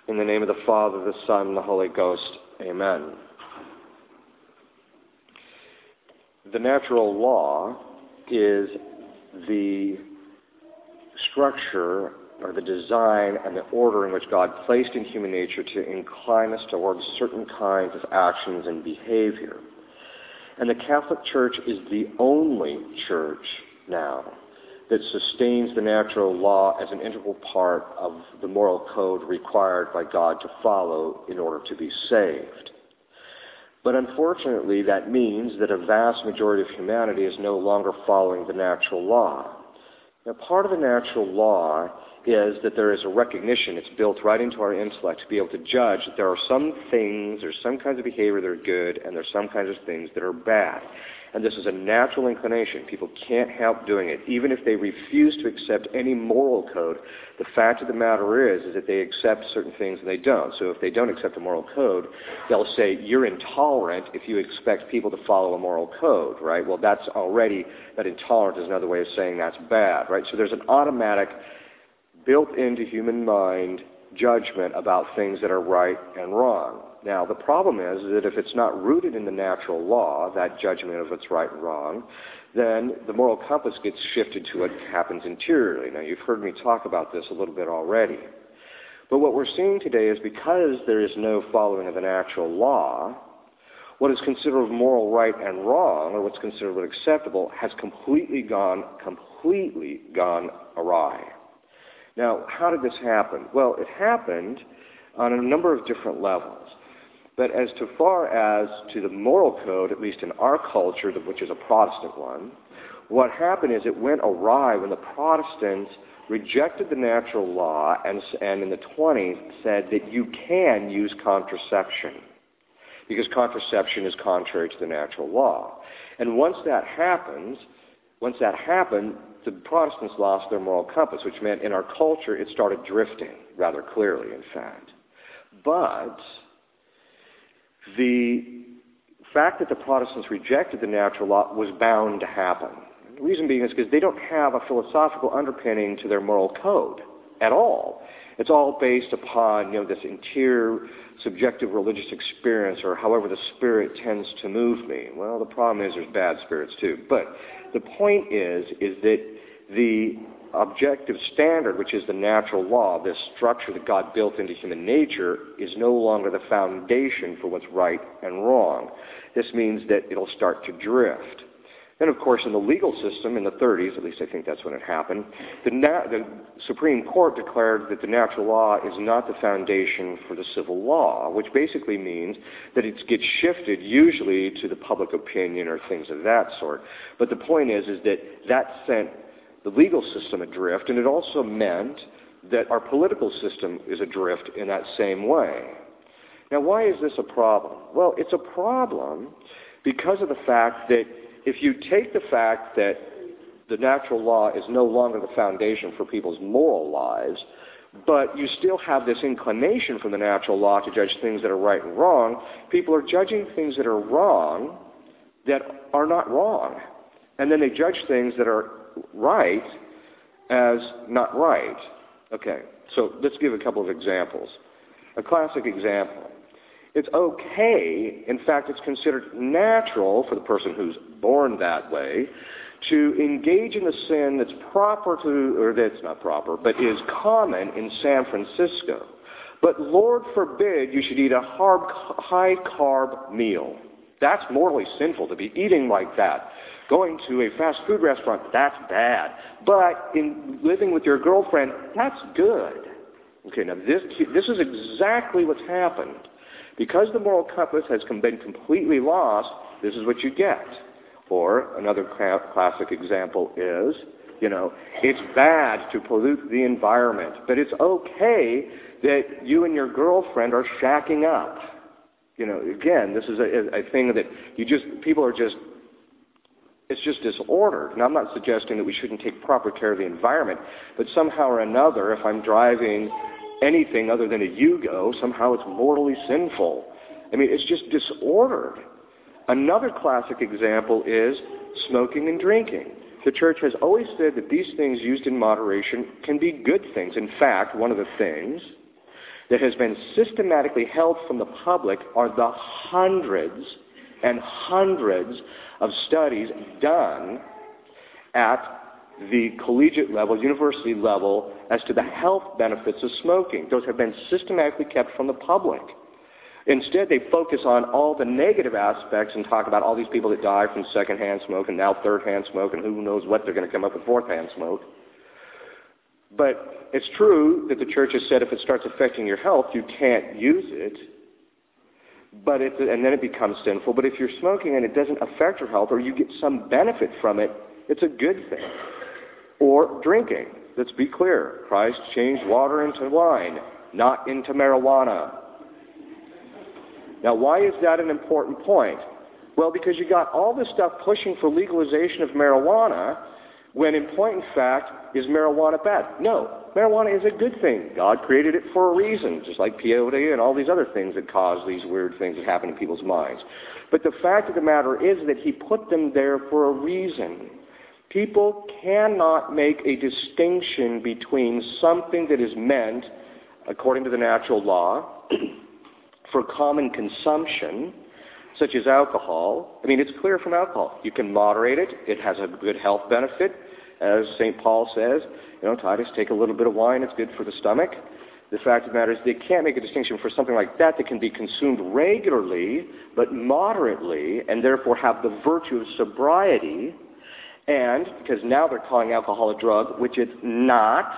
In the name of the Father, the Son, and the Holy Ghost. Amen. The natural law is the structure or the design and the order in which God placed in human nature to incline us towards certain kinds of actions and behavior. And the Catholic Church is the only church now that sustains the natural law as an integral part of the moral code required by God to follow in order to be saved. But unfortunately, that means that a vast majority of humanity is no longer following the natural law. Now, part of the natural law is that there is a recognition, it's built right into our intellect to be able to judge that there are some things, there's some kinds of behavior that are good, and there's some kinds of things that are bad. And this is a natural inclination. People can't help doing it. Even if they refuse to accept any moral code, the fact of the matter is that they accept certain things and they don't. So if they don't accept a moral code, they'll say, you're intolerant if you expect people to follow a moral code, right? Well, that intolerant is another way of saying that's bad, right? So there's an automatic, built into human mind, judgment about things that are right and wrong. Now, the problem is that if it's not rooted in the natural law, that judgment of what's right and wrong, then the moral compass gets shifted to what happens interiorly. Now, you've heard me talk about this a little bit already. But what we're seeing today is because there is no following of the natural law, what is considered moral right and wrong, or what's considered acceptable, has completely gone awry. Now, how did this happen? Well, it happened on a number of different levels. But as far as to the moral code, at least in our culture, which is a Protestant one, what happened is it went awry when the Protestants rejected the natural law and in the 20s said that you can use contraception because contraception is contrary to the natural law. And once that happened, the Protestants lost their moral compass, which meant in our culture it started drifting rather clearly, in fact. But the fact that the Protestants rejected the natural law was bound to happen. The reason being is because they don't have a philosophical underpinning to their moral code at all. It's all based upon, this interior subjective religious experience or however the Spirit tends to move me. Well, the problem is there's bad spirits too. But the point is that the objective standard, which is the natural law, this structure that God built into human nature, is no longer the foundation for what's right and wrong. This means that it'll start to drift. Then, of course, in the legal system in the 30s, at least I think that's when it happened, the Supreme Court declared that the natural law is not the foundation for the civil law, which basically means that it gets shifted usually to the public opinion or things of that sort. But the point is that sent the legal system adrift, and it also meant that our political system is adrift in that same way. Now, why is this a problem? Well, it's a problem because of the fact that if you take the fact that the natural law is no longer the foundation for people's moral lives, but you still have this inclination from the natural law to judge things that are right and wrong, people are judging things that are wrong that are not wrong. And then they judge things that are right as not right. Okay, so let's give a couple of examples. A classic example. It's okay, in fact, it's considered natural for the person who's born that way to engage in the sin that's that's not proper, but is common in San Francisco. But Lord forbid you should eat a high-carb meal. That's morally sinful to be eating like that. Going to a fast food restaurant, that's bad. But in living with your girlfriend, that's good. Okay, now this is exactly what's happened. Because the moral compass has been completely lost, this is what you get. Or another classic example is, it's bad to pollute the environment, but it's okay that you and your girlfriend are shacking up. Again, this is a thing that it's just disordered. And I'm not suggesting that we shouldn't take proper care of the environment, but somehow or another, if I'm driving anything other than a Yugo, somehow it's mortally sinful. It's just disordered. Another classic example is smoking and drinking. The church has always said that these things used in moderation can be good things. In fact, one of the things that has been systematically held from the public are the hundreds and hundreds of studies done at the collegiate level, university level, as to the health benefits of smoking. Those have been systematically kept from the public. Instead, they focus on all the negative aspects and talk about all these people that die from secondhand smoke and now third-hand smoke, and who knows what they're going to come up with fourth-hand smoke. But it's true that the church has said if it starts affecting your health, you can't use it, and then it becomes sinful. But if you're smoking and it doesn't affect your health, or you get some benefit from it, it's a good thing. Or drinking. Let's be clear. Christ changed water into wine, not into marijuana. Now, why is that an important point? Well, because you got all this stuff pushing for legalization of marijuana, when in point in fact, is marijuana bad? No, marijuana is a good thing. God created it for a reason, just like peyote and all these other things that cause these weird things that happen in people's minds. But the fact of the matter is that he put them there for a reason. People cannot make a distinction between something that is meant, according to the natural law, for common consumption, such as alcohol. I mean, it's clear from alcohol. You can moderate it. It has a good health benefit. As St. Paul says, Titus, take a little bit of wine. It's good for the stomach. The fact of the matter is they can't make a distinction for something like that can be consumed regularly, but moderately, and therefore have the virtue of sobriety. And because now they're calling alcohol a drug, which it's not.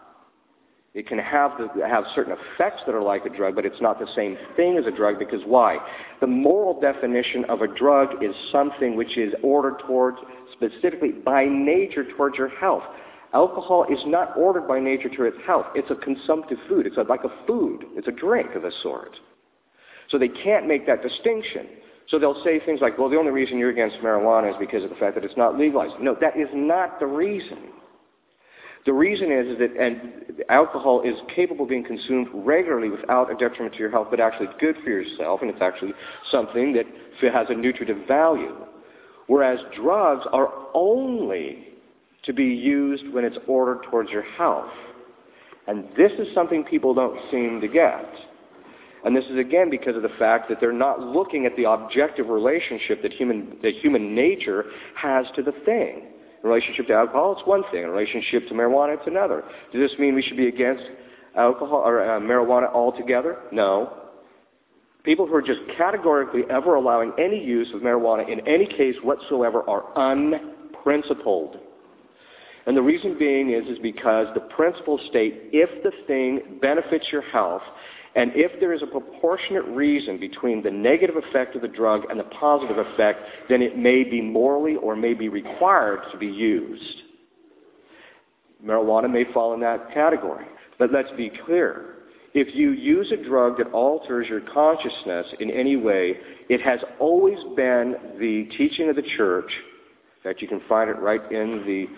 It can have certain effects that are like a drug, but it's not the same thing as a drug, because why? The moral definition of a drug is something which is ordered towards, specifically by nature, towards your health. Alcohol is not ordered by nature to its health. It's a consumptive food. It's like a food. It's a drink of a sort. So they can't make that distinction. So they'll say things like, well, the only reason you're against marijuana is because of the fact that it's not legalized. No, that is not the reason. The reason is that alcohol is capable of being consumed regularly without a detriment to your health, but actually it's good for yourself, and it's actually something that has a nutritive value. Whereas drugs are only to be used when it's ordered towards your health. And this is something people don't seem to get. And this is, again, because of the fact that they're not looking at the objective relationship that human nature has to the thing. In relationship to alcohol, it's one thing. In relationship to marijuana, it's another. Does this mean we should be against alcohol or marijuana altogether? No. People who are just categorically ever allowing any use of marijuana in any case whatsoever are unprincipled. And the reason being is because the principles state if the thing benefits your health, and if there is a proportionate reason between the negative effect of the drug and the positive effect, then it may be morally or may be required to be used. Marijuana may fall in that category. But let's be clear. If you use a drug that alters your consciousness in any way, it has always been the teaching of the church. In fact, you can find it right in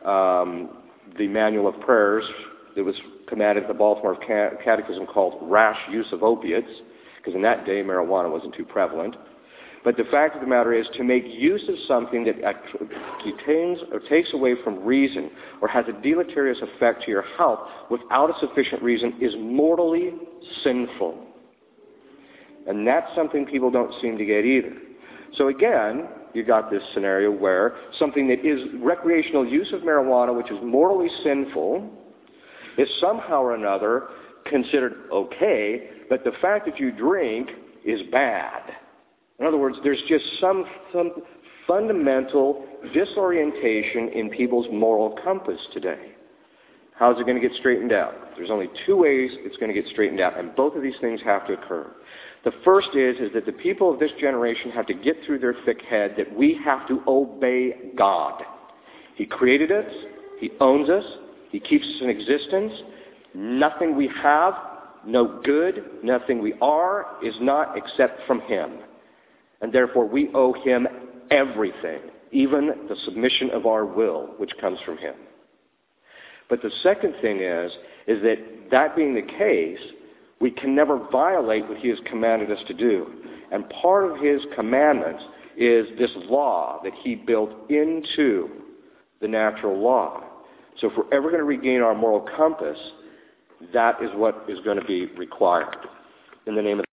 the Manual of Prayers that was commanded at the Baltimore Catechism, called rash use of opiates, because in that day marijuana wasn't too prevalent. But the fact of the matter is, to make use of something that detains or takes away from reason or has a deleterious effect to your health without a sufficient reason is mortally sinful. And that's something people don't seem to get either. So again, you got this scenario where something that is recreational use of marijuana, which is morally sinful, is somehow or another considered okay, but the fact that you drink is bad. In other words, there's just some fundamental disorientation in people's moral compass today. How's it going to get straightened out? There's only two ways it's going to get straightened out, and both of these things have to occur. The first is that the people of this generation have to get through their thick head that we have to obey God. He created us. He owns us. He keeps us in existence. Nothing we have, no good, nothing we are, is not except from Him. And therefore we owe Him everything, even the submission of our will, which comes from Him. But the second thing is that being the case, we can never violate what He has commanded us to do. And part of His commandments is this law that He built into the natural law. So if we're ever going to regain our moral compass, That is what is going to be required in the name of